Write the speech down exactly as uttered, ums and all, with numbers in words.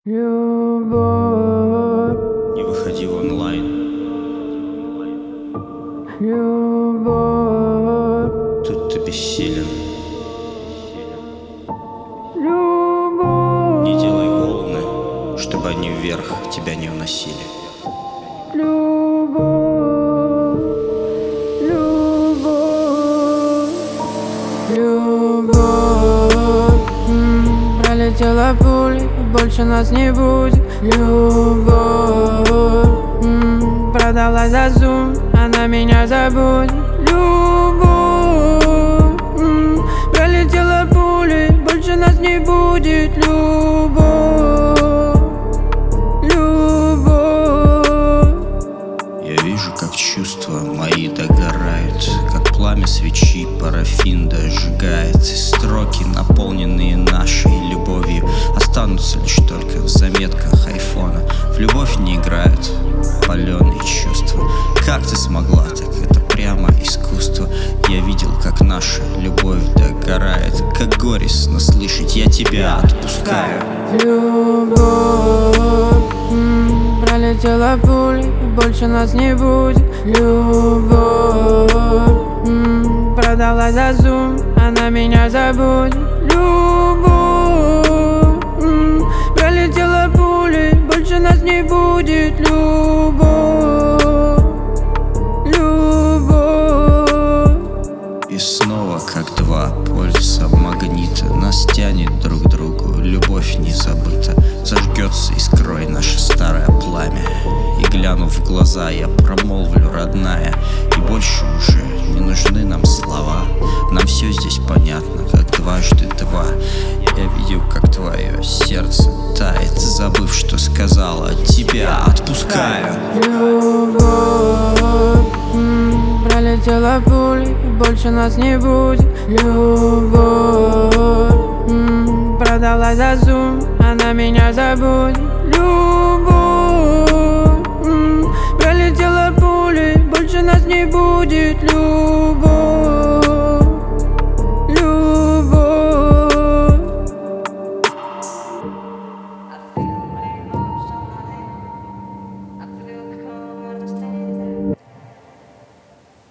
Любовь, Не выходи в онлайн, любовь, тут ты бессилен. любовь, Не делай волны, чтобы они вверх тебя не уносили. любовь, любовь, любовь. М, Пролетела пуля, больше нас не будет. Любовь, м, продалась за зум, она меня забудет. Любовь, м, пролетела пуля, больше нас не будет. Любовь, любовь. Я вижу, как чувства мои догорают, как пламя свечи парафин дожигает. И строки, наполненные нашей любовью, останутся лишь только в заметках айфона. В любовь не играют паленые чувства. Как ты смогла так? Это прямо искусство. Я видел, как наша любовь догорает. Как горестно слышать, я тебя отпускаю. Любовь, м, пролетела пуля, больше нас не будет. Любовь, м, продалась за зум, она меня забудет. Любовь, м, пролетела пуля, больше нас не будет. Любовь, любовь. И снова, как два полюса магнита, нас тянет друг к другу, любовь не забыта. Зажгется искрой наше старое пламя, и глянув в глаза, я промолвлю, родная, и больше уже не нужны нам слова. Нам все здесь понятно, как дважды два. Я видел, как твое сердце тает, забыв, что сказала, тебя отпускаю. Любовь, м, пролетела пуля, больше нас не будет. Любовь, м, продалась за зум, она меня забудет. Любовь.